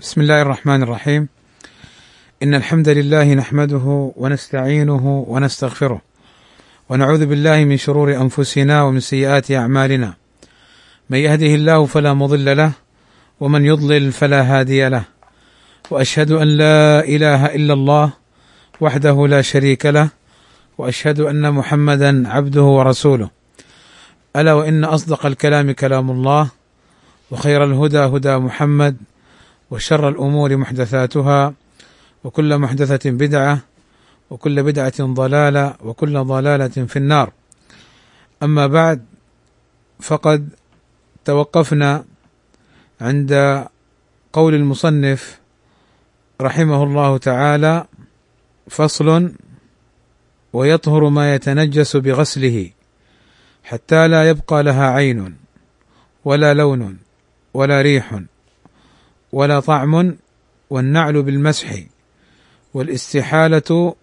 بسم الله الرحمن الرحيم. إن الحمد لله نحمده ونستعينه ونستغفره ونعوذ بالله من شرور أنفسنا ومن سيئات أعمالنا، من يهده الله فلا مضل له ومن يضلل فلا هادي له، وأشهد أن لا إله إلا الله وحده لا شريك له، وأشهد أن محمدا عبده ورسوله. ألا وإن أصدق الكلام كلام الله، وخير الهدى هدى محمد، وشر الأمور محدثاتها، وكل محدثة بدعة، وكل بدعة ضلالة، وكل ضلالة في النار. أما بعد، فقد توقفنا عند قول المصنف رحمه الله تعالى: فصل: ويطهر ما يتنجس بغسله حتى لا يبقى لها عين ولا لون ولا ريح ولا طعم، والنعل بالمسح، والاستحالة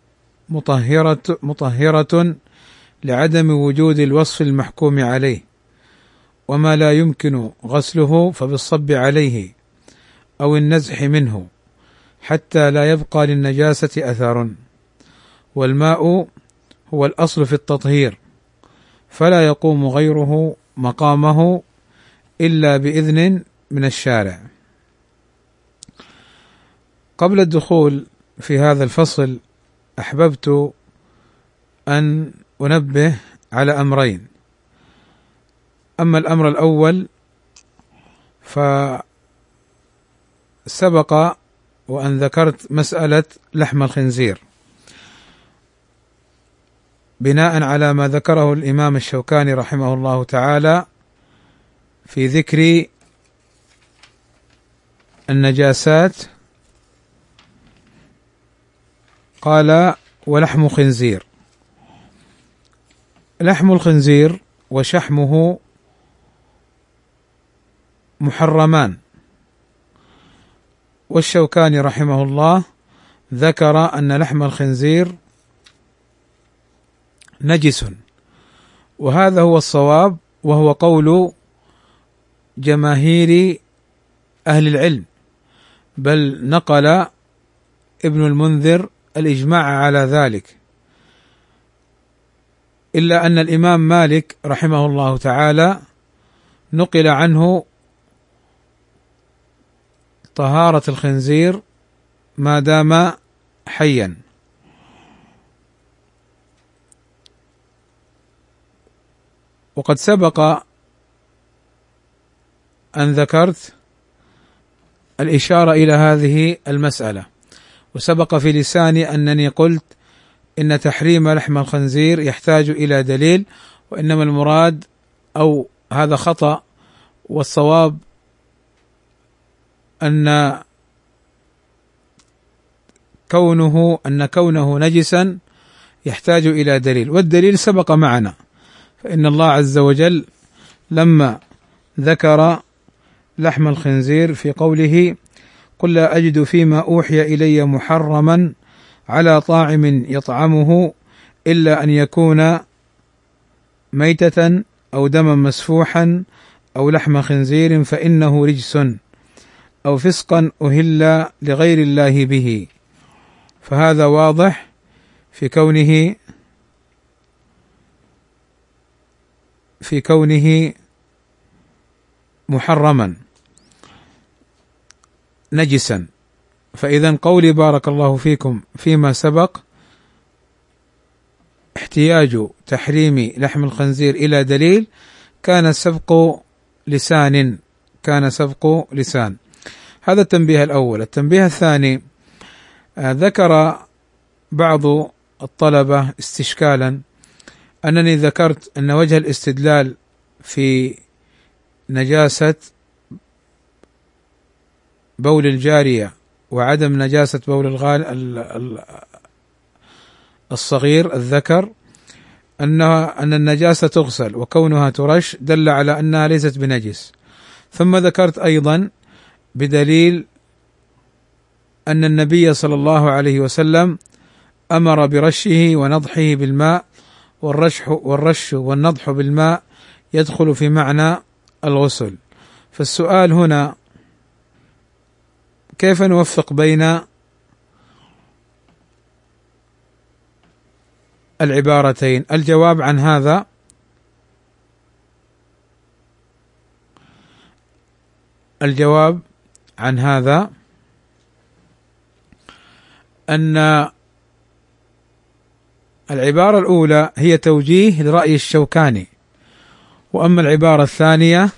مطهرة لعدم وجود الوصف المحكوم عليه، وما لا يمكن غسله فبالصب عليه أو النزح منه حتى لا يبقى للنجاسة أثر. والماء هو الأصل في التطهير، فلا يقوم غيره مقامه إلا بإذن من الشارع. قبل الدخول في هذا الفصل أحببت أن أنبه على أمرين. أما الأمر الأول فسبق وأن ذكرت مسألة لحم الخنزير بناء على ما ذكره الإمام الشوكاني رحمه الله تعالى في ذكر النجاسات. قال: ولحم خنزير. لحم الخنزير وشحمه محرمان، والشوكاني رحمه الله ذكر أن لحم الخنزير نجس، وهذا هو الصواب، وهو قول جماهير أهل العلم، بل نقل ابن المنذر الإجماع على ذلك، إلا أن الإمام مالك رحمه الله تعالى نقل عنه طهارة الخنزير ما دام حيا، وقد سبق أن ذكرت الإشارة إلى هذه المسألة، وسبق في لساني أنني قلت إن تحريم لحم الخنزير يحتاج إلى دليل، وإنما المراد أو هذا خطأ، والصواب أن كونه نجسا يحتاج إلى دليل، والدليل سبق معنا. فإن الله عز وجل لما ذكر لحم الخنزير في قوله: قل لا أجد فيما أوحي إلي محرما على طاعم يطعمه إلا أن يكون ميتة أو دما مسفوحا أو لحم خنزير فإنه رجس أو فسقا أهل لغير الله به. فهذا واضح في كونه محرما نجسا. فإذا قولي بارك الله فيكم فيما سبق احتياج تحريم لحم الخنزير إلى دليل كان سبق لسان. هذا التنبيه الأول. التنبيه الثاني: ذكر بعض الطلبة استشكالا أنني ذكرت أن وجه الاستدلال في نجاسة بول الجارية وعدم نجاسة بول الصغير الذكر أن النجاسة تغسل، وكونها ترش دل على أنها ليست بنجس. ثم ذكرت أيضا بدليل أن النبي صلى الله عليه وسلم أمر برشه ونضحه بالماء، والرش والنضح بالماء يدخل في معنى الغسل. فالسؤال هنا: كيف نوفق بين العبارتين؟ الجواب عن هذا أن العبارة الأولى هي توجيه لرأي الشوكاني، وأما العبارة الثانية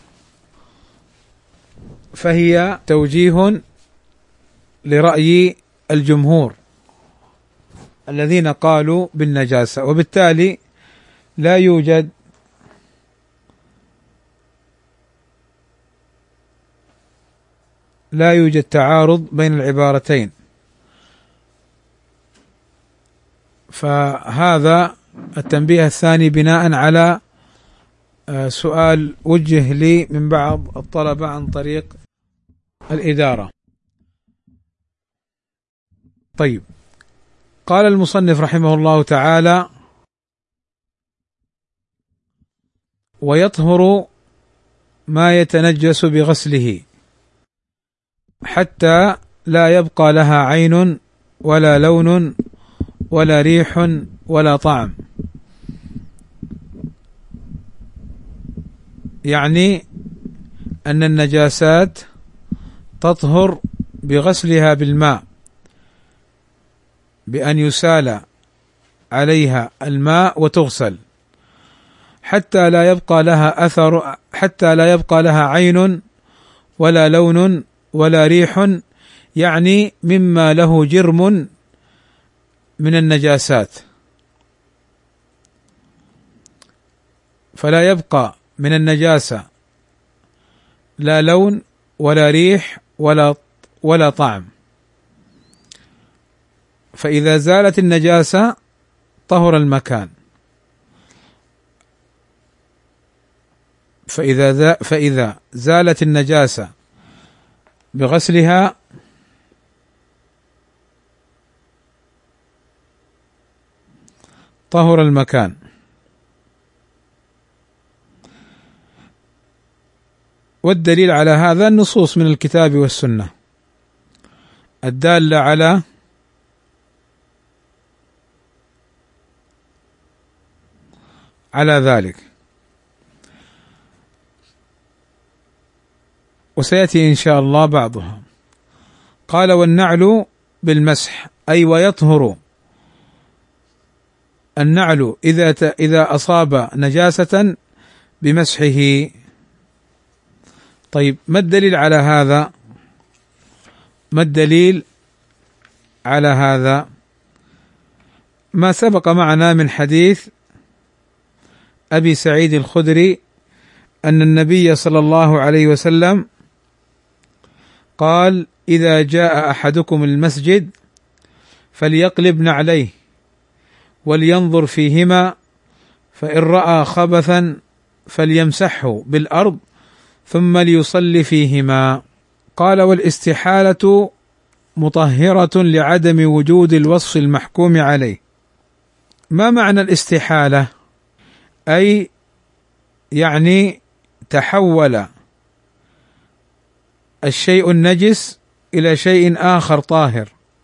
فهي توجيه لرأي الجمهور الذين قالوا بالنجاسة، وبالتالي لا يوجد تعارض بين العبارتين. فهذا التنبيه الثاني بناء على سؤال وجه لي من بعض الطلبة عن طريق الإدارة. طيب، قال المصنف رحمه الله تعالى: ويطهر ما يتنجس بغسله حتى لا يبقى لها عين ولا لون ولا ريح ولا طعم. يعني أن النجاسات تطهر بغسلها بالماء، بأن يسال عليها الماء وتغسل حتى لا يبقى لها أثر، حتى لا يبقى لها عين ولا لون ولا ريح، يعني مما له جرم من النجاسات، فلا يبقى من النجاسة لا لون ولا ريح ولا طعم. فإذا زالت النجاسة طهر المكان، فإذا زالت النجاسة بغسلها طهر المكان. والدليل على هذا النصوص من الكتاب والسنة الدالة على ذلك. وسيأتي إن شاء الله بعضها. قال: والنعل بالمسح، أي ويطهر النعل إذا أصاب نجاسة بمسحه. طيب، ما الدليل على هذا؟ ما سبق معنا من حديث أبي سعيد الخدري أن النبي صلى الله عليه وسلم قال: إذا جاء أحدكم المسجد فليقلب نعليه ولينظر فيهما، فإن رأى خبثا فليمسحه بالأرض ثم ليصلي فيهما. قال: والاستحالة مطهرة لعدم وجود الوصف المحكوم عليه. ما معنى الاستحالة؟ أي يعني تحول الشيء النجس إلى شيء آخر طاهر،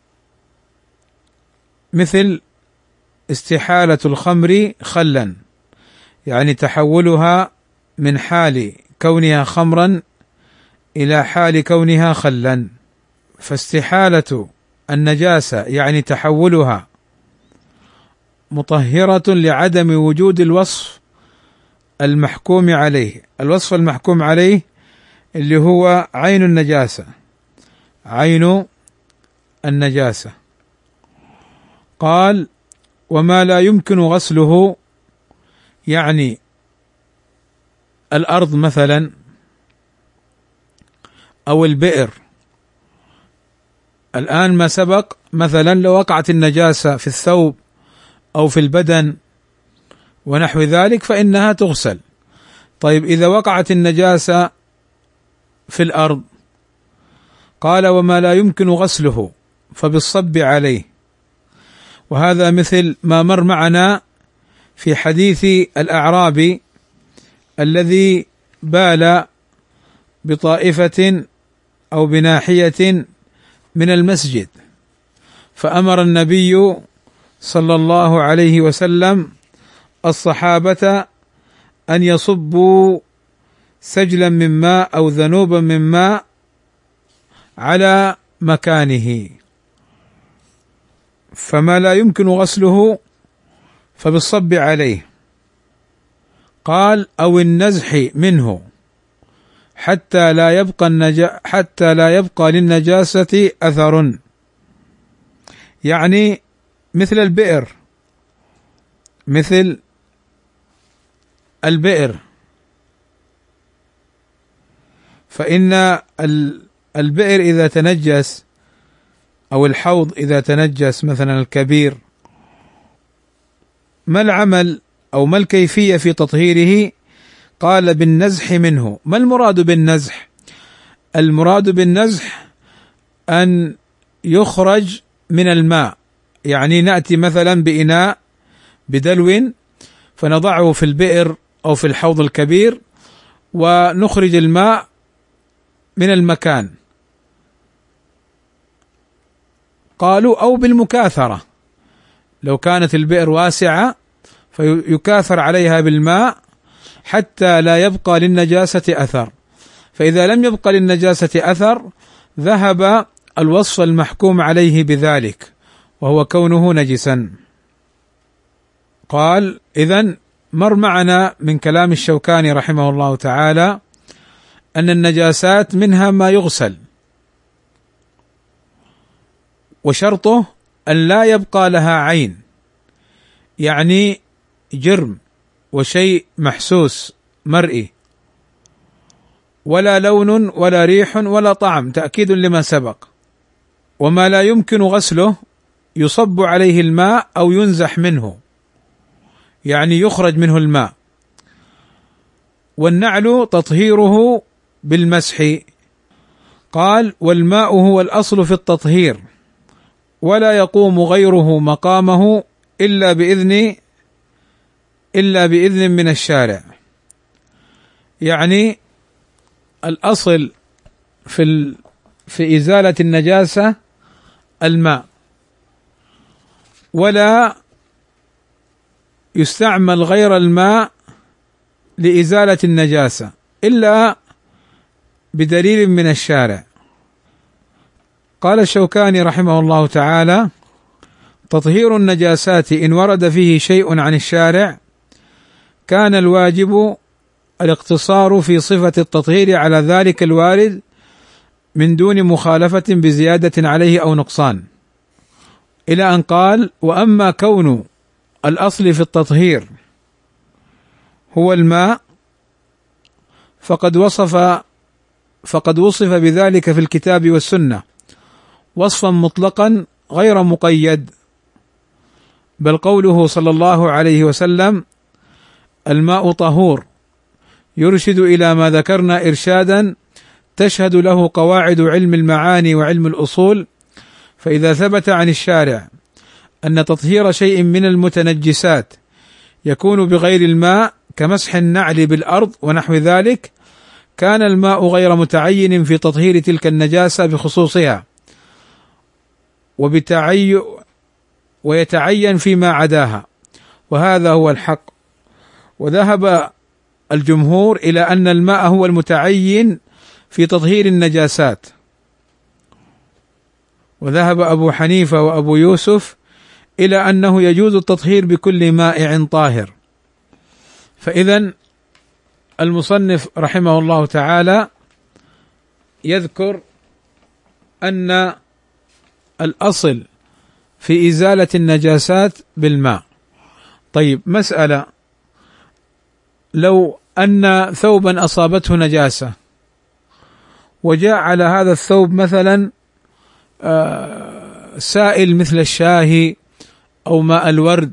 مثل استحالة الخمر خلا، يعني تحولها من حال كونها خمرا إلى حال كونها خلا. فاستحالة النجاسة يعني تحولها مطهرة لعدم وجود الوصف المحكوم عليه. الوصف المحكوم عليه اللي هو عين النجاسة. قال: وما لا يمكن غسله، يعني الأرض مثلا أو البئر. الآن ما سبق مثلا لو وقعت النجاسة في الثوب أو في البدن ونحو ذلك فإنها تغسل. طيب، إذا وقعت النجاسة في الأرض، قال: وما لا يمكن غسله فبالصب عليه. وهذا مثل ما مر معنا في حديث الأعرابي الذي بال بطائفة أو بناحية من المسجد، فأمر النبي صلى الله عليه وسلم الصحابة أن يصبوا سجلا من ماء أو ذنوبا من ماء على مكانه، فما لا يمكن غسله فبالصب عليه. قال: أو النزح منه حتى لا يبقى للنجاسة أثر، يعني مثل البئر، فإن البئر إذا تنجس أو الحوض إذا تنجس مثلا الكبير، ما العمل أو ما الكيفية في تطهيره؟ قال: بالنزح منه. ما المراد بالنزح؟ المراد بالنزح أن يخرج من الماء، يعني نأتي مثلا بإناء بدلو فنضعه في البئر أو في الحوض الكبير ونخرج الماء من المكان. قالوا: أو بالمكاثرة، لو كانت البئر واسعة فيكاثر عليها بالماء حتى لا يبقى للنجاسة أثر، فإذا لم يبقى للنجاسة أثر ذهب الوصف المحكوم عليه بذلك وهو كونه نجسا. قال: إذن مر معنا من كلام الشوكاني رحمه الله تعالى أن النجاسات منها ما يغسل، وشرطه أن لا يبقى لها عين، يعني جرم وشيء محسوس مرئي، ولا لون ولا ريح ولا طعم، تأكيد لما سبق. وما لا يمكن غسله يصب عليه الماء أو ينزح منه، يعني يخرج منه الماء. والنعل تطهيره بالمسح. قال: والماء هو الأصل في التطهير، ولا يقوم غيره مقامه إلا بإذن من الشارع. يعني الأصل في إزالة النجاسة الماء، ولا يستعمل غير الماء لإزالة النجاسة إلا بدليل من الشارع. قال الشوكاني رحمه الله تعالى: تطهير النجاسات إن ورد فيه شيء عن الشارع كان الواجب الاقتصار في صفة التطهير على ذلك الوارد من دون مخالفة بزيادة عليه أو نقصان، إلى أن قال: وأما كون الأصل في التطهير هو الماء فقد وصف بذلك في الكتاب والسنة وصفا مطلقا غير مقيد، بل قوله صلى الله عليه وسلم: الماء طهور يرشد إلى ما ذكرنا إرشادا تشهد له قواعد علم المعاني وعلم الأصول. فإذا ثبت عن الشارع أن تطهير شيء من المتنجسات يكون بغير الماء كمسح النعل بالأرض ونحو ذلك، كان الماء غير متعين في تطهير تلك النجاسة بخصوصها، ويتعين فيما عداها، وهذا هو الحق. وذهب الجمهور إلى أن الماء هو المتعين في تطهير النجاسات، وذهب أبو حنيفة وأبو يوسف إلى أنه يجوز التطهير بكل مائع طاهر. فإذن المصنف رحمه الله تعالى يذكر أن الأصل في إزالة النجاسات بالماء. طيب، مسألة: لو أن ثوبا أصابته نجاسة وجاء على هذا الثوب مثلا سائل مثل الشاهي أو ماء الورد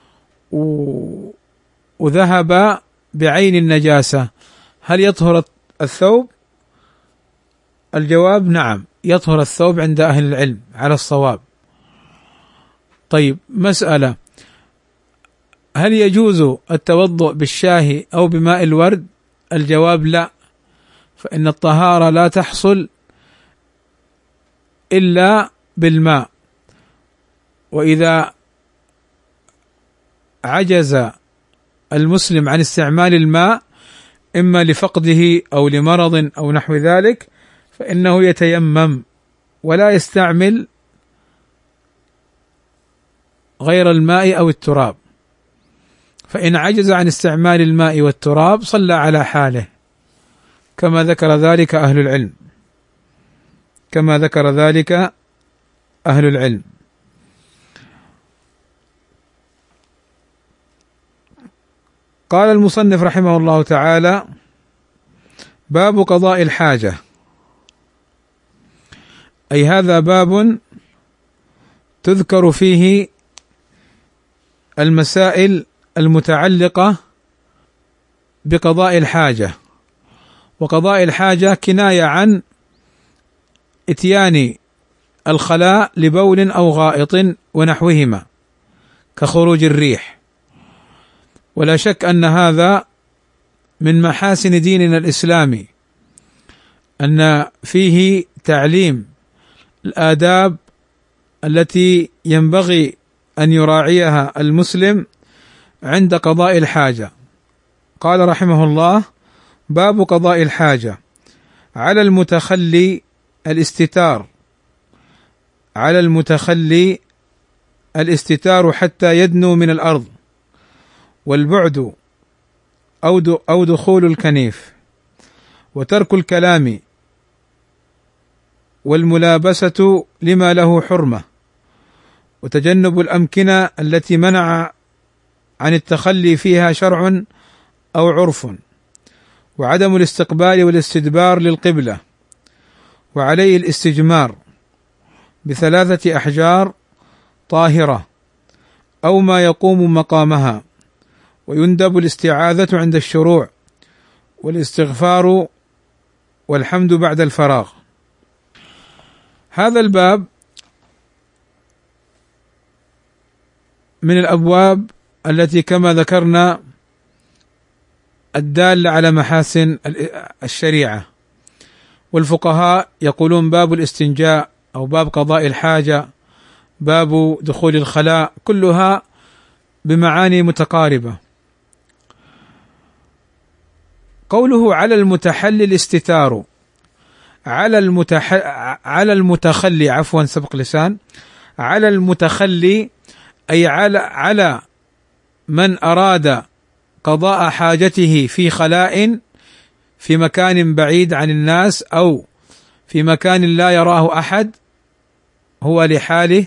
وذهب بعين النجاسة، هل يطهر الثوب؟ الجواب: نعم، يطهر الثوب عند أهل العلم على الصواب. طيب، مسألة: هل يجوز التوضؤ بالشاهي أو بماء الورد؟ الجواب: لا، فإن الطهارة لا تحصل إلا بالماء. وإذا عجز المسلم عن استعمال الماء إما لفقده أو لمرض أو نحو ذلك فإنه يتيمم ولا يستعمل غير الماء أو التراب. فإن عجز عن استعمال الماء والتراب صلى على حاله كما ذكر ذلك أهل العلم. قال المصنف رحمه الله تعالى: باب قضاء الحاجة، أي هذا باب تذكر فيه المسائل المتعلقة بقضاء الحاجة. وقضاء الحاجة كناية عن إتيان الخلاء لبول أو غائط ونحوهما كخروج الريح. ولا شك أن هذا من محاسن ديننا الإسلامي، أن فيه تعليم الآداب التي ينبغي أن يراعيها المسلم عند قضاء الحاجة. قال رحمه الله: باب قضاء الحاجة. على المتخلي الاستتار حتى يدنو من الأرض، والبعد أو دخول الكنيف، وترك الكلام والملابسة لما له حرمة، وتجنب الأمكنة التي منع عن التخلي فيها شرع أو عرف، وعدم الاستقبال والاستدبار للقبلة، وعليه الاستجمار ب3 أحجار طاهرة أو ما يقوم مقامها، ويندب الاستعاذة عند الشروع، والاستغفار والحمد بعد الفراغ. هذا الباب من الأبواب التي كما ذكرنا الدالة على محاسن الشريعة. والفقهاء يقولون باب الاستنجاء أو باب قضاء الحاجة، باب دخول الخلاء، كلها بمعاني متقاربة. قوله على المتحلي الاستتار، على المتخلي سبق لسان، على المتخلي أي على من أراد قضاء حاجته في خلاء في مكان بعيد عن الناس أو في مكان لا يراه أحد، هو لحاله،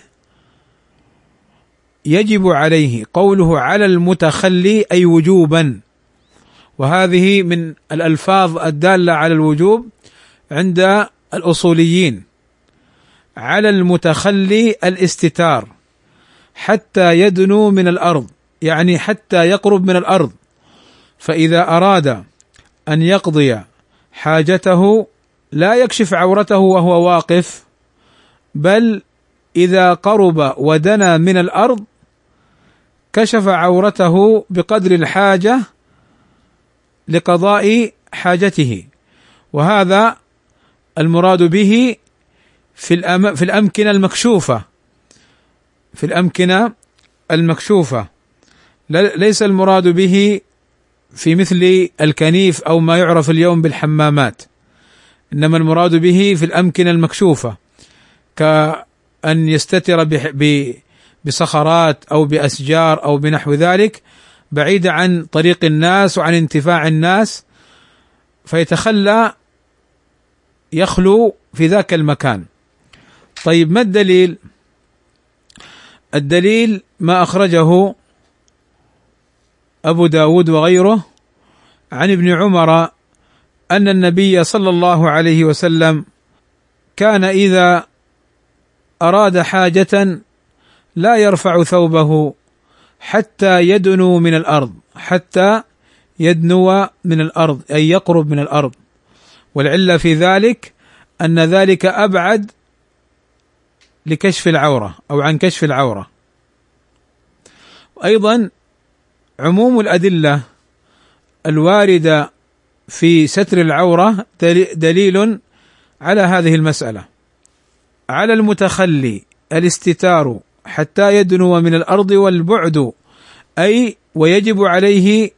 يجب عليه. قوله على المتخلي أي وجوبا، وهذه من الألفاظ الدالة على الوجوب عند الأصوليين. على المتخلي الاستتار حتى يدنو من الأرض، يعني حتى يقرب من الأرض. فإذا أراد أن يقضي حاجته لا يكشف عورته وهو واقف، بل إذا قرب ودنا من الأرض كشف عورته بقدر الحاجة لقضاء حاجته. وهذا المراد به في الأمكنة المكشوفة، ليس المراد به في مثل الكنيف أو ما يعرف اليوم بالحمامات، إنما المراد به في الأمكنة المكشوفة، كأن يستتر بصخرات أو بأشجار أو بنحو ذلك، بعيدة عن طريق الناس وعن انتفاع الناس، فيتخلى يخلو في ذاك المكان. طيب، ما الدليل؟ الدليل ما أخرجه أبو داود وغيره عن ابن عمر أن النبي صلى الله عليه وسلم كان إذا أراد حاجة لا يرفع ثوبه حتى يدنو من الأرض، أي يقرب من الأرض. والعلة في ذلك أن ذلك أبعد لكشف العورة أو عن كشف العورة. أيضا عموم الأدلة الواردة في ستر العورة دليل على هذه المسألة، على المتخلي الاستتار حتى يدنو من الأرض والبعد، أي ويجب عليه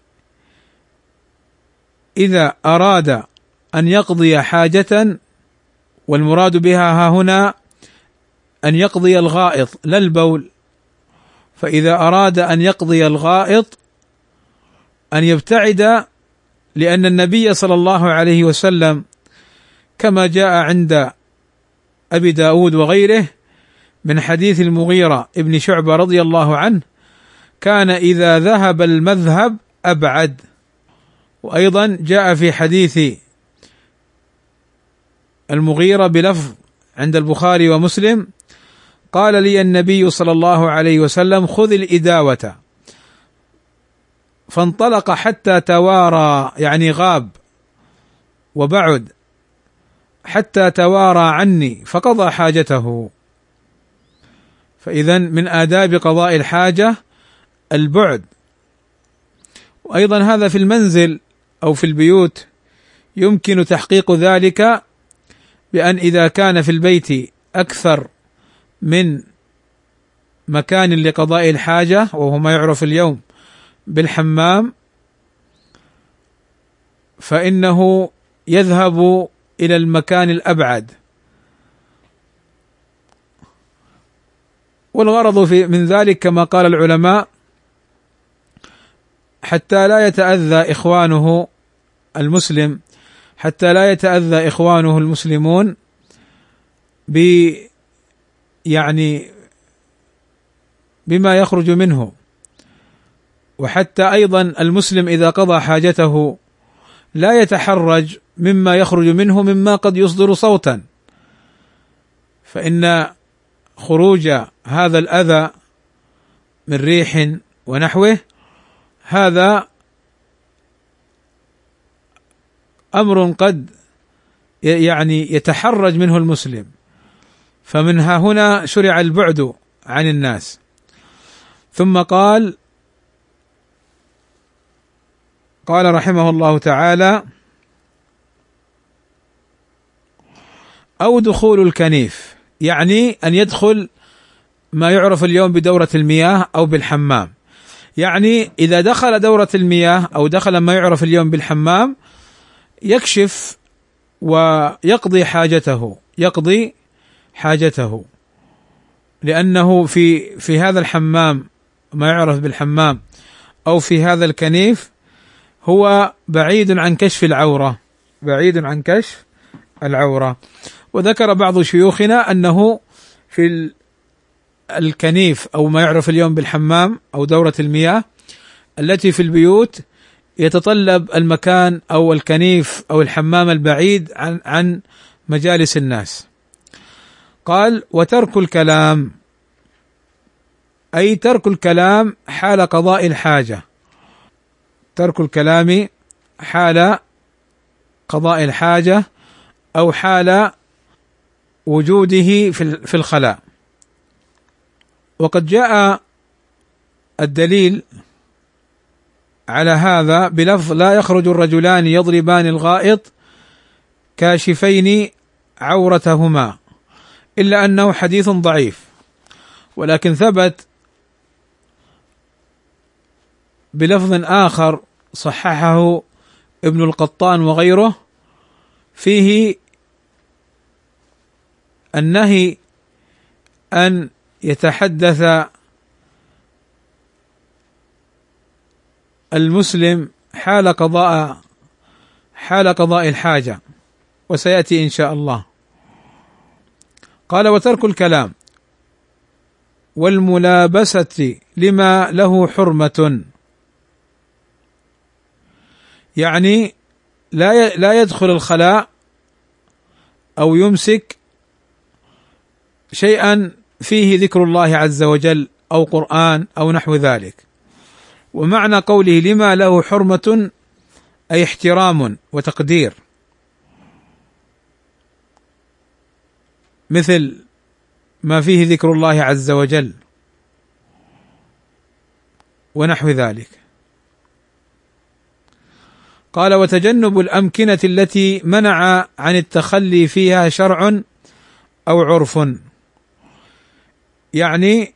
إذا أراد أن يقضي حاجة، والمراد بها ها هنا أن يقضي الغائط لا البول، فإذا أراد أن يقضي الغائط أن يبتعد، لأن النبي صلى الله عليه وسلم كما جاء عند أبي داود وغيره من حديث المغيرة ابن شعبة رضي الله عنه كان إذا ذهب المذهب أبعد. وأيضا جاء في حديث المغيرة بلفظ عند البخاري ومسلم قال لي النبي صلى الله عليه وسلم خذ الإداوة، فانطلق حتى توارى، يعني غاب وبعد حتى توارى عني فقضى حاجته. فإذا من آداب قضاء الحاجة البعد. وأيضا هذا في المنزل أو في البيوت يمكن تحقيق ذلك بأن إذا كان في البيت أكثر من مكان لقضاء الحاجة، وهو ما يعرف اليوم بالحمام، فإنه يذهب إلى المكان الأبعد. والغرض من ذلك كما قال العلماء حتى لا يتأذى إخوانه المسلم، حتى لا يتأذى إخوانه المسلمون بما يخرج منه، وحتى أيضا المسلم إذا قضى حاجته لا يتحرج مما يخرج منه مما قد يصدر صوتا، فإن خروج هذا الأذى من ريح ونحوه هذا أمر قد يتحرج منه المسلم، فمنها هنا شرع البعد عن الناس. ثم قال رحمه الله تعالى أو دخول الكنيف، يعني أن يدخل ما يعرف اليوم بدورة المياه أو بالحمام، يعني إذا دخل دورة المياه أو دخل ما يعرف اليوم بالحمام يكشف ويقضي حاجته، لأنه في هذا الحمام ما يعرف بالحمام أو في هذا الكنيف هو بعيد عن كشف العورة. وذكر بعض شيوخنا أنه في الكنيف أو ما يعرف اليوم بالحمام أو دورة المياه التي في البيوت يتطلب المكان أو الكنيف أو الحمام البعيد عن مجالس الناس. قال وترك الكلام، أي ترك الكلام حال قضاء الحاجة، ترك الكلام حال قضاء الحاجة أو حال وجوده في الخلاء. وقد جاء الدليل على هذا بلفظ لا يخرج الرجلان يضربان الغائط كاشفين عورتهما، إلا أنه حديث ضعيف، ولكن ثبت بلفظ آخر صححه ابن القطان وغيره فيه النهي أن يتحدث المسلم حال قضاء الحاجة، وسيأتي إن شاء الله. قال وترك الكلام والملابسة لما له حرمة، يعني لا يدخل الخلاء أو يمسك شيئا فيه ذكر الله عز وجل أو قرآن أو نحو ذلك. ومعنى قوله لما له حرمة أي احترام وتقدير، مثل ما فيه ذكر الله عز وجل ونحو ذلك. قال وتجنب الأمكنة التي منع عن التخلي فيها شرع أو عرف، يعني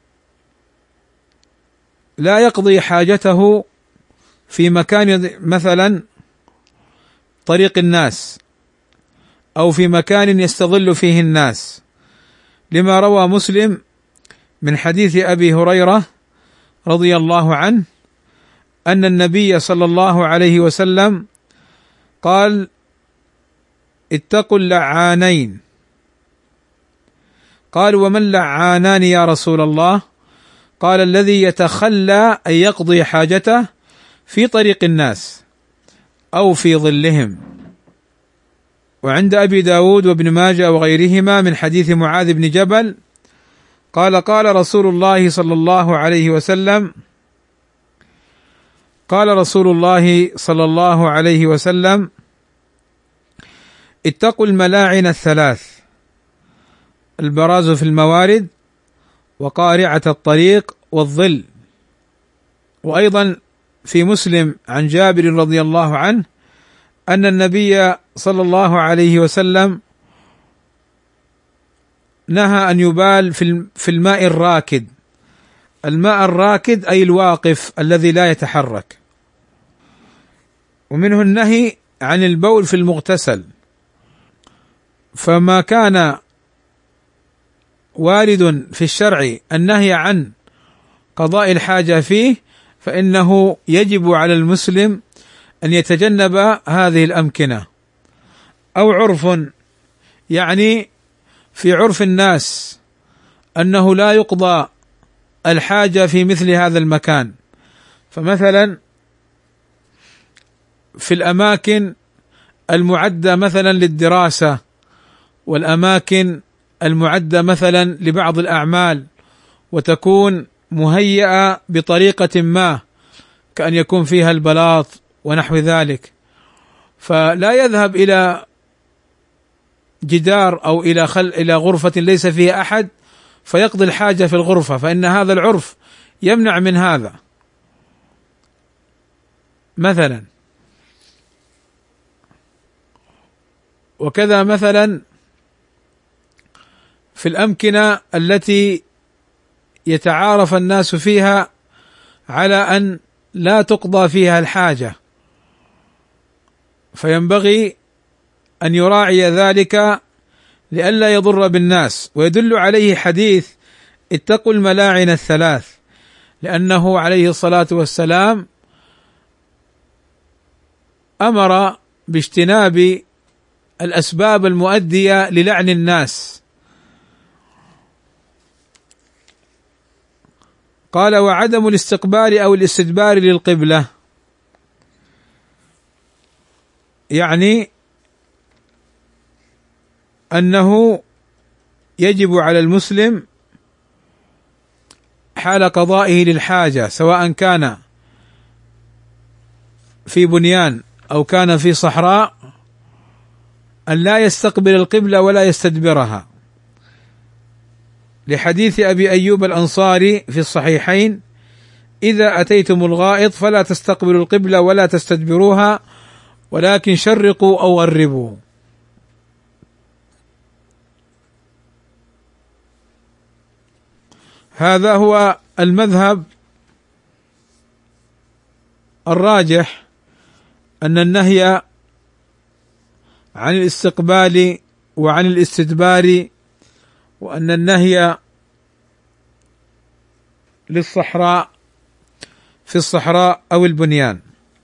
لا يقضي حاجته في مكان مثلا طريق الناس أو في مكان يستظل فيه الناس، لما روى مسلم من حديث أبي هريرة رضي الله عنه أن النبي صلى الله عليه وسلم قال: اتقوا اللعانين. قال: وما اللعانان يا رسول الله؟ قال: الذي يتخلى أن يقضي حاجته في طريق الناس أو في ظلهم. وعند أبي داود وابن ماجه وغيرهما من حديث معاذ بن جبل قال: قال رسول الله صلى الله عليه وسلم: قال رسول الله صلى الله عليه وسلم: اتقوا الملاعن الثلاث: البراز في الموارد، وقارعة الطريق، والظل. وأيضا في مسلم عن جابر رضي الله عنه أن النبي صلى الله عليه وسلم نهى أن يبال في الماء الراكد. الماء الراكد أي الواقف الذي لا يتحرك. ومنه النهي عن البول في المغتسل، فما كان وارد في الشرع النهي عن قضاء الحاجة فيه فإنه يجب على المسلم أن يتجنب هذه الأمكنة. أو عرف، يعني في عرف الناس أنه لا يقضى الحاجة في مثل هذا المكان، فمثلا في الأماكن المعدة مثلا للدراسة، والأماكن المعدة مثلا لبعض الأعمال، وتكون مهيئة بطريقة ما كأن يكون فيها البلاط ونحو ذلك، فلا يذهب إلى جدار أو إلى غرفة ليس فيها أحد فيقضي الحاجة في الغرفة، فإن هذا العرف يمنع من هذا مثلا. وكذا مثلا في الأمكنة التي يتعارف الناس فيها على أن لا تقضى فيها الحاجة، فينبغي أن يراعي ذلك لئلا يضر بالناس. ويدل عليه حديث اتقوا الملاعن الثلاث، لأنه عليه الصلاة والسلام أمر باجتناب الأسباب المؤدية للعن الناس. قال: وعدم الاستقبال أو الاستدبار للقبلة، يعني أنه يجب على المسلم حال قضائه للحاجة سواء كان في بنيان أو كان في صحراء أن لا يستقبل القبلة ولا يستدبرها، لحديث أبي أيوب الأنصاري في الصحيحين: إذا أتيتم الغائط فلا تستقبلوا القبلة ولا تستدبروها ولكن شرقوا أو غربوا. هذا هو المذهب الراجح، أن النهي عن الاستقبال وعن الاستدبار، وأن النهي للصحراء في الصحراء أو البنيان.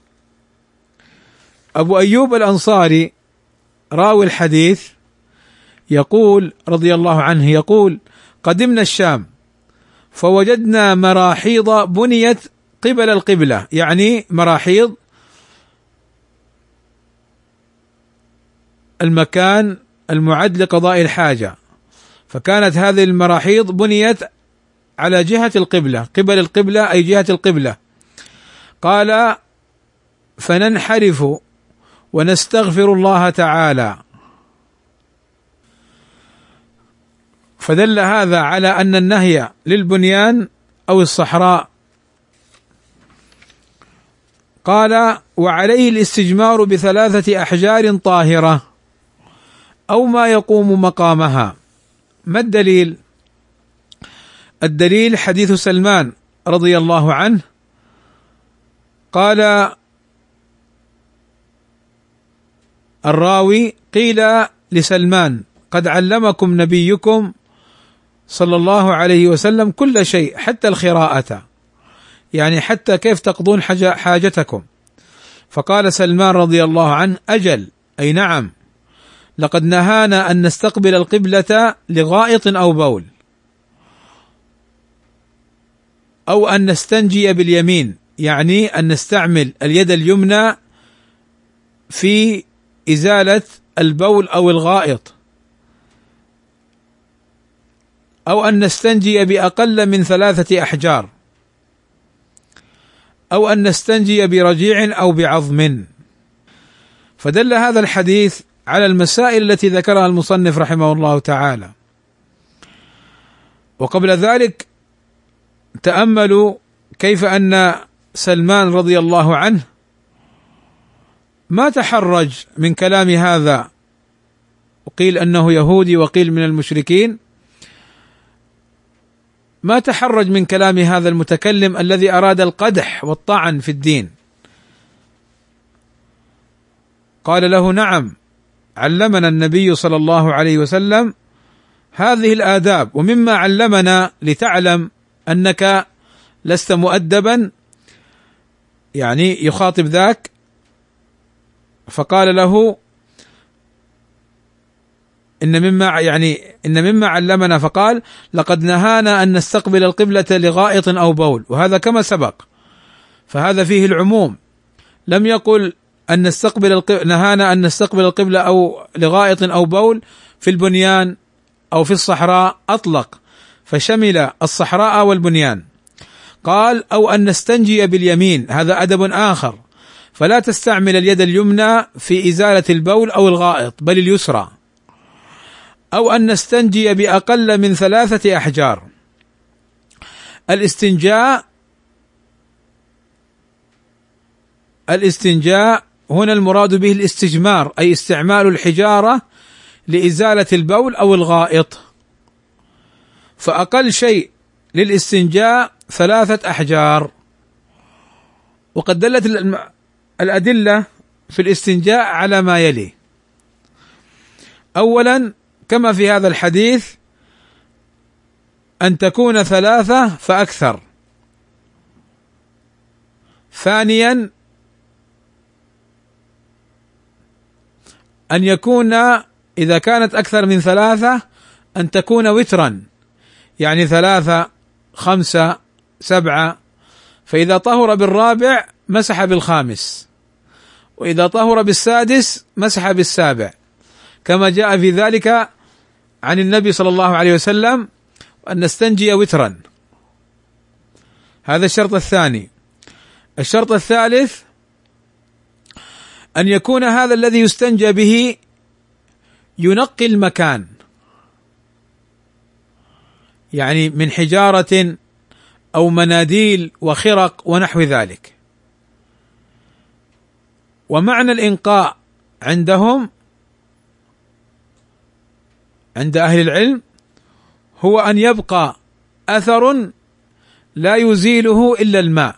أبو أيوب الأنصاري راوي الحديث يقول رضي الله عنه يقول: قدمنا الشام فوجدنا مراحيض بنيت قبل القبلة، يعني مراحيض المكان المعد لقضاء الحاجة، فكانت هذه المراحيض بنيت على جهة القبلة، قبل القبلة أي جهة القبلة. قال: فننحرف ونستغفر الله تعالى. فدل هذا على أن النهي للبنيان أو الصحراء. قال: وعليه الاستجمار ب3 أحجار طاهرة أو ما يقوم مقامها، ما الدليل؟ الدليل حديث سلمان رضي الله عنه قال الراوي: قيل لسلمان: قد علمكم نبيكم صلى الله عليه وسلم كل شيء حتى الخراءة، يعني حتى كيف تقضون حاجتكم. فقال سلمان رضي الله عنه: أجل، أي نعم، لقد نهانا أن نستقبل القبلة لغائط أو بول، أو أن نستنجي باليمين، يعني أن نستعمل اليد اليمنى في إزالة البول أو الغائط، أو أن نستنجي بأقل من 3 أحجار، أو أن نستنجي برجيع أو بعظم. فدل هذا الحديث على المسائل التي ذكرها المصنف رحمه الله تعالى. وقبل ذلك تأملوا كيف أن سلمان رضي الله عنه ما تحرج من كلام هذا، وقيل أنه يهودي وقيل من المشركين، ما تحرج من كلام هذا المتكلم الذي أراد القدح والطعن في الدين. قال له: نعم، علمنا النبي صلى الله عليه وسلم هذه الآداب، ومما علمنا لتعلم أنك لست مؤدبا، يعني يخاطب ذاك. فقال له: إن مما علمنا، فقال: لقد نهانا أن نستقبل القبلة لغائط أو بول، وهذا كما سبق، فهذا فيه العموم، لم يقل أن نهانا أن نستقبل القبلة أو لغائط أو بول في البنيان أو في الصحراء، أطلق فشمل الصحراء والبنيان. قال: أو أن نستنجي باليمين، هذا أدب آخر، فلا تستعمل اليد اليمنى في إزالة البول أو الغائط بل اليسرى، أو أن نستنجي بأقل من 3 أحجار. الاستنجاء هنا المراد به الاستجمار، أي استعمال الحجارة لإزالة البول أو الغائط، فأقل شيء للاستنجاء 3 أحجار. وقد دلت الأدلة في الاستنجاء على ما يلي: أولا كما في هذا الحديث أن تكون 3 فأكثر. ثانيا أن يكون إذا كانت أكثر من 3 أن تكون وترا، يعني 3 5 7، فإذا طهر بالرابع مسح بالخامس، وإذا طهر بالسادس مسح بالسابع، كما جاء في ذلك عن النبي صلى الله عليه وسلم أن نستنجي وترا. هذا الشرط الثاني. الشرط الثالث أن يكون هذا الذي يستنجى به ينقي المكان، يعني من حجارة أو مناديل وخرق ونحو ذلك. ومعنى الإنقاء عندهم عند أهل العلم هو أن يبقى أثر لا يزيله إلا الماء،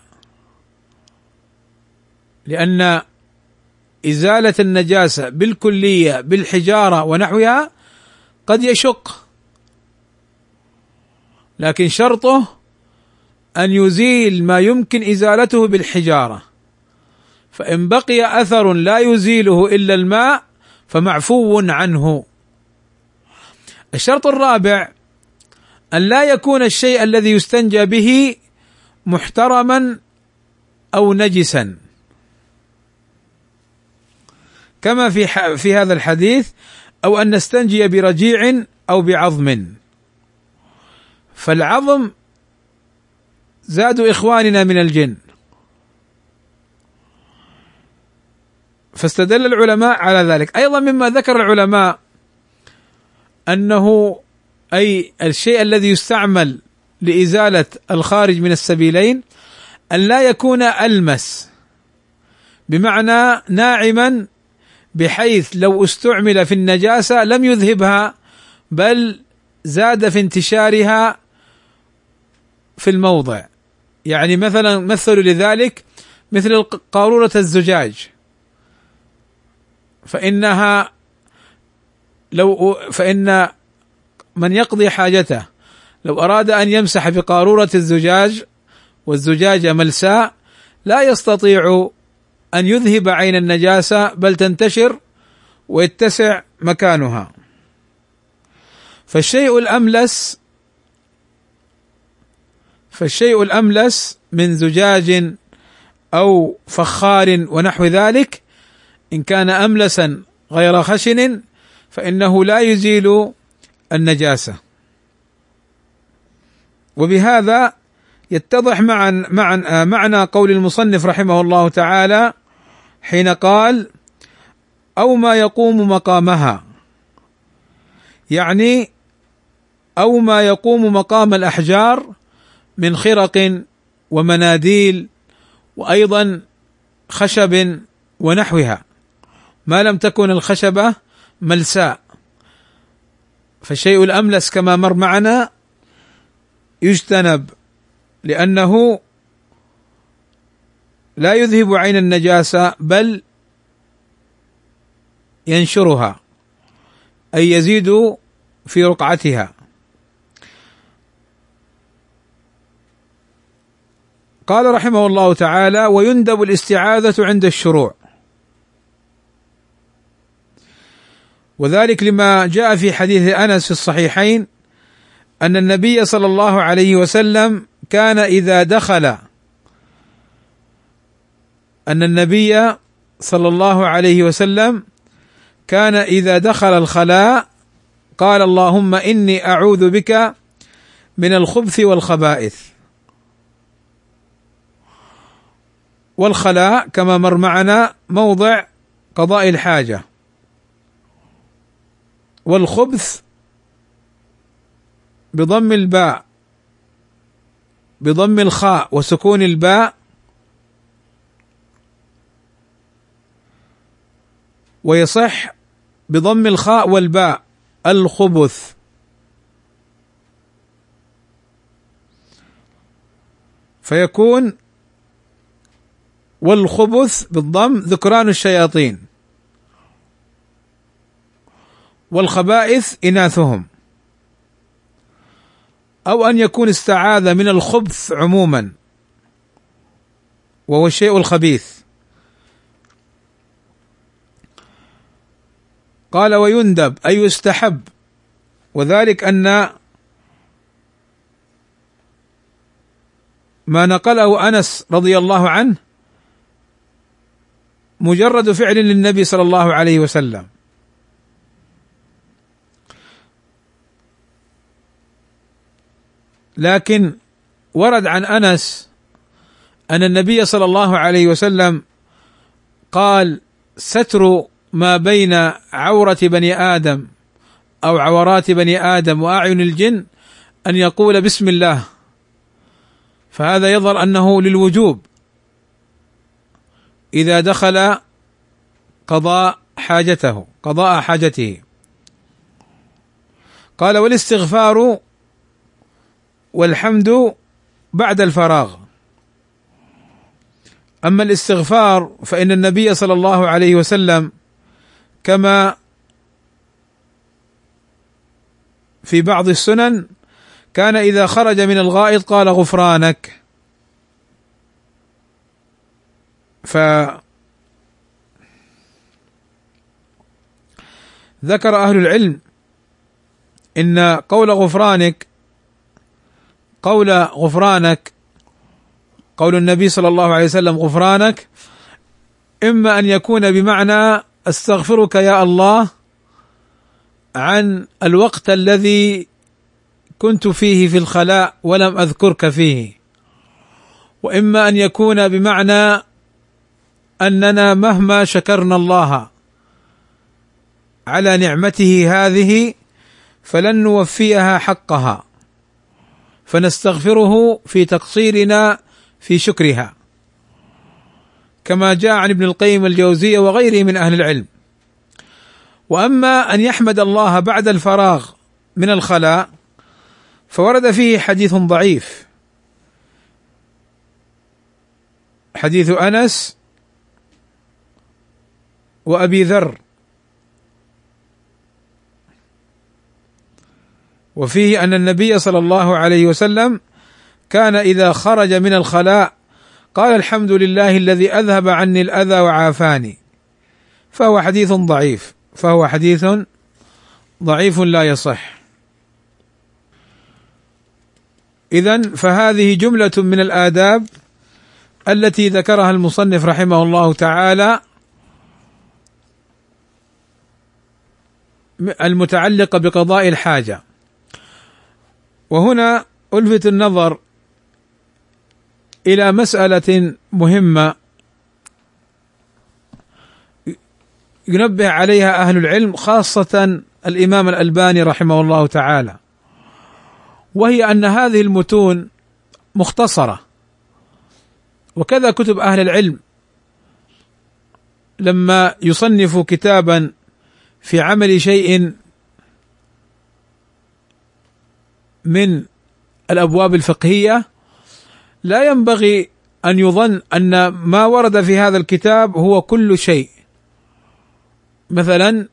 لأن إزالة النجاسة بالكلية بالحجارة ونحوها قد يشق، لكن شرطه أن يزيل ما يمكن إزالته بالحجارة، فإن بقي أثر لا يزيله إلا الماء فمعفو عنه. الشرط الرابع أن لا يكون الشيء الذي يستنجى به محترما أو نجسا، كما في هذا الحديث: أو أن نستنجي برجيع أو بعظم. فالعظم زاد إخواننا من الجن، فاستدل العلماء على ذلك. أيضا مما ذكر العلماء أنه أي الشيء الذي يستعمل لإزالة الخارج من السبيلين أن لا يكون ألمس، بمعنى ناعما، بحيث لو استعمل في النجاسة لم يذهبها بل زاد في انتشارها في الموضع. يعني مثلا مثلوا لذلك مثل قارورة الزجاج، فإن من يقضي حاجته لو أراد أن يمسح بقارورة الزجاج والزجاجة ملساء لا يستطيع أن يذهب عين النجاسة، بل تنتشر ويتسع مكانها. فالشيء الأملس من زجاج أو فخار ونحو ذلك إن كان أملسا غير خشن فإنه لا يزيل النجاسة. وبهذا يتضح معنى قول المصنف رحمه الله تعالى حين قال أو ما يقوم مقامها، يعني أو ما يقوم مقام الأحجار من خرق ومناديل وأيضا خشب ونحوها، ما لم تكن الخشبة ملساء. فالشيء الأملس كما مر معنا يجتنب، لأنه لا يذهب عين النجاسة بل ينشرها، أي يزيد في رقعتها. قال رحمه الله تعالى ويندب الاستعاذة عند الشروع، وذلك لما جاء في حديث أنس في الصحيحين أن النبي صلى الله عليه وسلم كان إذا دخل الخلاء قال اللهم إني أعوذ بك من الخبث والخبائث. والخلاء كما مر معنا موضع قضاء الحاجة، والخبث بضم الباء بضم الخاء وسكون الباء، ويصح بضم الخاء والباء الخبث. فيكون والخبث بالضم ذكران الشياطين، والخبائث إناثهم، أو أن يكون استعاذ من الخبث عموما وهو الشيء الخبيث. قال ويندب أي يستحب، وذلك أن ما نقله أنس رضي الله عنه مجرد فعل للنبي صلى الله عليه وسلم، لكن ورد عن أنس أن النبي صلى الله عليه وسلم قال ستر ما بين عورة بني آدم أو عورات بني آدم وأعين الجن أن يقول بسم الله، فهذا يظهر أنه للوجوب إذا دخل قضاء حاجته. قال والاستغفار والحمد بعد الفراغ. أما الاستغفار فإن النبي صلى الله عليه وسلم كما في بعض السنن كان إذا خرج من الغائط قال غفرانك. فذكر أهل العلم إن قول النبي صلى الله عليه وسلم غفرانك إما أن يكون بمعنى أستغفرك يا الله عن الوقت الذي كنت فيه في الخلاء ولم أذكرك فيه، وإما أن يكون بمعنى أننا مهما شكرنا الله على نعمته هذه فلن نوفيها حقها، فنستغفره في تقصيرنا في شكرها، كما جاء عن ابن القيم الجوزية وغيره من أهل العلم. وأما أن يحمد الله بعد الفراغ من الخلاء فورد فيه حديث ضعيف، حديث أنس وأبي ذر، وفيه أن النبي صلى الله عليه وسلم كان إذا خرج من الخلاء قال الحمد لله الذي أذهب عني الأذى وعافاني، فهو حديث ضعيف لا يصح. إذن فهذه جملة من الآداب التي ذكرها المصنف رحمه الله تعالى المتعلقة بقضاء الحاجة. وهنا ألفت النظر إلى مسألة مهمة ينبه عليها أهل العلم، خاصة الإمام الألباني رحمه الله تعالى، وهي أن هذه المتون مختصرة، وكذا كتب أهل العلم لما يصنفوا كتابا في عمل شيء من الأبواب الفقهية لا ينبغي أن يظن أن ما ورد في هذا الكتاب هو كل شيء، مثلا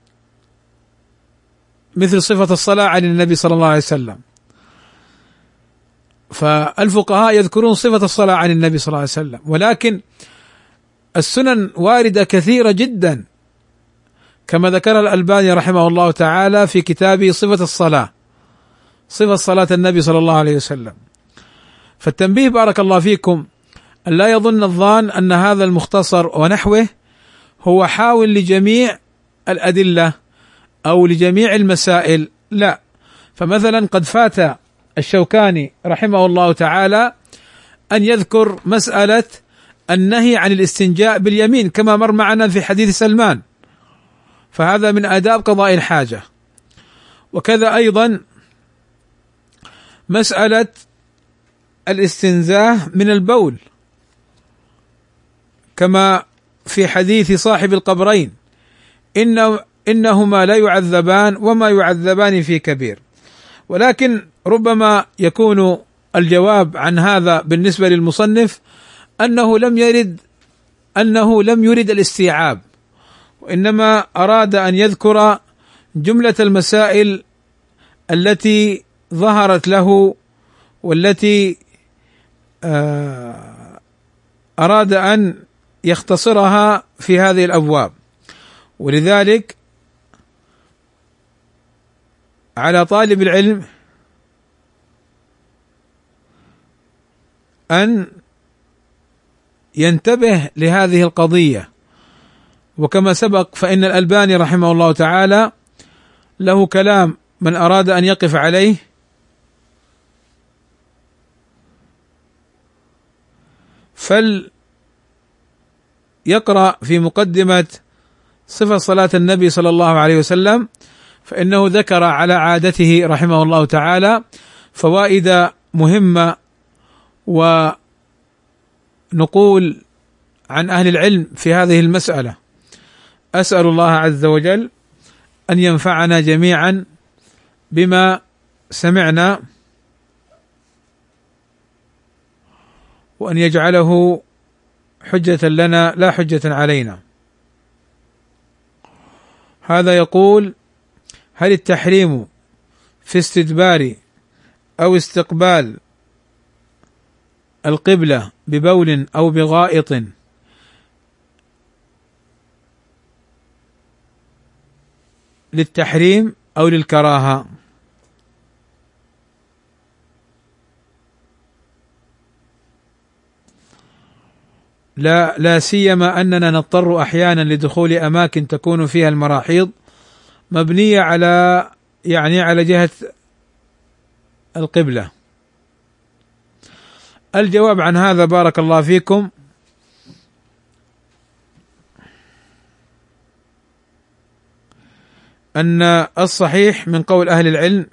مثل صفة الصلاة عن النبي صلى الله عليه وسلم، فالفقهاء يذكرون صفة الصلاة عن النبي صلى الله عليه وسلم، ولكن السنن واردة كثيرة جدا كما ذكر الألباني رحمه الله تعالى في كتابه صفة صلاة النبي صلى الله عليه وسلم. فالتنبيه بارك الله فيكم أن لا يظن الظان أن هذا المختصر ونحوه هو حاول لجميع الأدلة أو لجميع المسائل، لا. فمثلا قد فات الشوكاني رحمه الله تعالى أن يذكر مسألة النهي عن الاستنجاء باليمين كما مر معنا في حديث سلمان، فهذا من آداب قضاء الحاجة. وكذا أيضا مسألة الاستنزاه من البول كما في حديث صاحب القبرين إنهما لا يعذبان وما يعذبان في كبير. ولكن ربما يكون الجواب عن هذا بالنسبة للمصنف أنه لم يرد الاستيعاب، وإنما أراد أن يذكر جملة المسائل التي ظهرت له والتي أراد أن يختصرها في هذه الأبواب. ولذلك على طالب العلم أن ينتبه لهذه القضية، وكما سبق فإن الألباني رحمه الله تعالى له كلام من أراد أن يقف عليه فليقرأ في مقدمة صفة صلاة النبي صلى الله عليه وسلم، فإنه ذكر على عادته رحمه الله تعالى فوائد مهمة ونقول عن أهل العلم في هذه المسألة. أسأل الله عز وجل أن ينفعنا جميعا بما سمعنا، وأن يجعله حجة لنا لا حجة علينا. هذا يقول: هل التحريم في استدبار أو استقبال القبلة ببول أو بغائط للتحريم أو للكراهة؟ لا سيما أننا نضطر أحيانا لدخول أماكن تكون فيها المراحيض مبنية على جهة القبلة. الجواب عن هذا بارك الله فيكم أن الصحيح من قول أهل العلم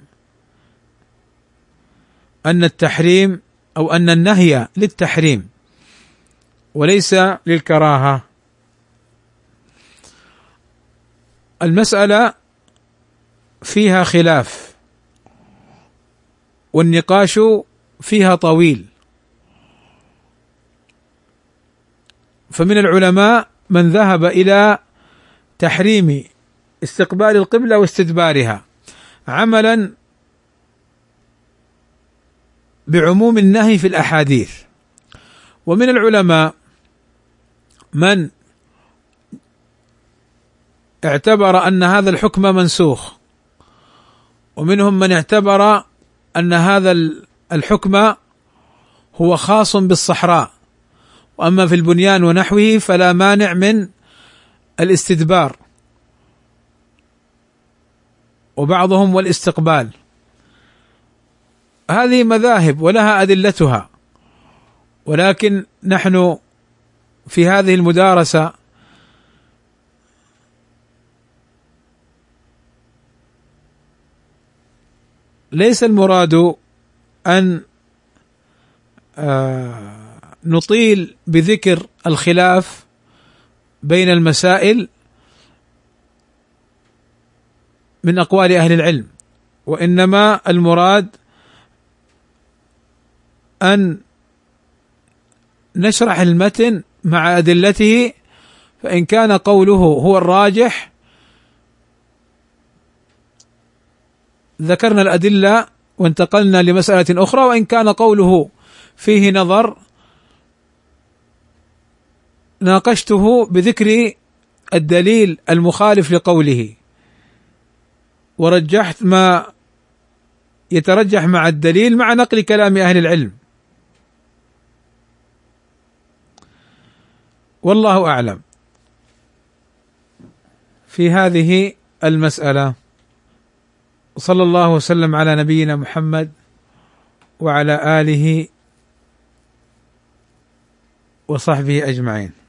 أن التحريم أو أن النهي للتحريم وليس للكراهة. المسألة فيها خلاف والنقاش فيها طويل. فمن العلماء من ذهب إلى تحريم استقبال القبلة واستدبارها عملا بعموم النهي في الأحاديث، ومن العلماء من اعتبر أن هذا الحكم منسوخ، ومنهم من اعتبر أن هذا الحكم هو خاص بالصحراء، وأما في البنيان ونحوه فلا مانع من الاستدبار، وبعضهم والاستقبال. هذه مذاهب ولها أدلتها، ولكن نحن في هذه المدارسة ليس المراد أن نطيل بذكر الخلاف بين المسائل من أقوال أهل العلم، وإنما المراد أن نشرح المتن مع أدلته، فإن كان قوله هو الراجح ذكرنا الأدلة وانتقلنا لمسألة أخرى، وإن كان قوله فيه نظر ناقشته بذكر الدليل المخالف لقوله، ورجحت ما يترجح مع الدليل مع نقل كلام أهل العلم، والله أعلم في هذه المسألة. صلى الله وسلم على نبينا محمد وعلى آله وصحبه أجمعين.